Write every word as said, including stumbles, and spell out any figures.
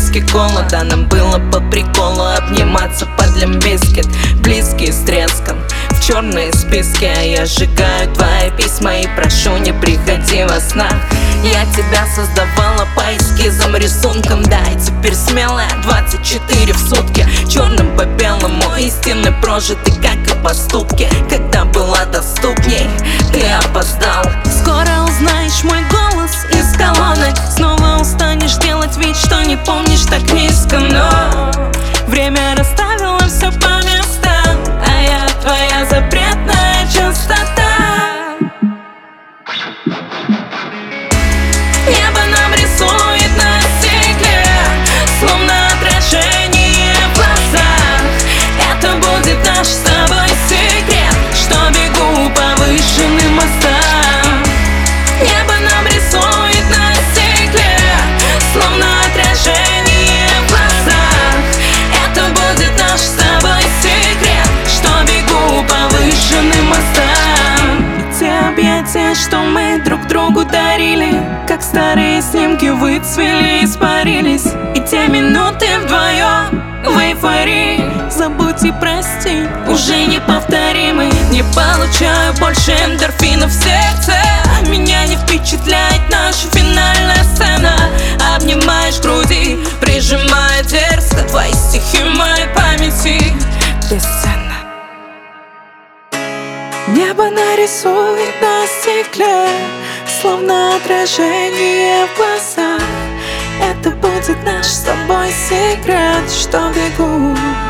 виски, кола. Да, нам было по приколу обниматься под лимбискет. Близкие с треском в черные списки, а я сжигаю твои письма и прошу, не приходи во снах. Я тебя создавала по эскизам, рисункам, да, и теперь смелая двадцать четыре в сутки. Черным по белому, истинный прожитый, как и поступки. Когда была доступней, ты опоздал. Скоро узнаешь мой голос из колонок. Снова устанешь делать вид, что не помнишь так низко. Но время расставило все по местам, а я твоя запретная частота. Небо нам рисует на стекле, словно отражение в глазах. Это будет наш с тобой секрет, что бегу по повышенным мостам. Небо нам рисует на стекле, словно отражение в глазах. Это будет наш с тобой секрет, что бегу по повышенным мостам. И те объятия, что мы друг другу дарили, как старые снимки, выцвели, испарились. И те минуты вдвоем в эйфории, забудь и прости, уже неповторимы. Не получаю больше эндорфинов в сердце, меня не впечатляет наша финальная сцена. Обнимаешь в груди, прижимая дерзко, твои стихи в моей памяти бесценно. Небо нарисует на стекле, словно отражение в глазах. Это будет наш с тобой секрет, что бегу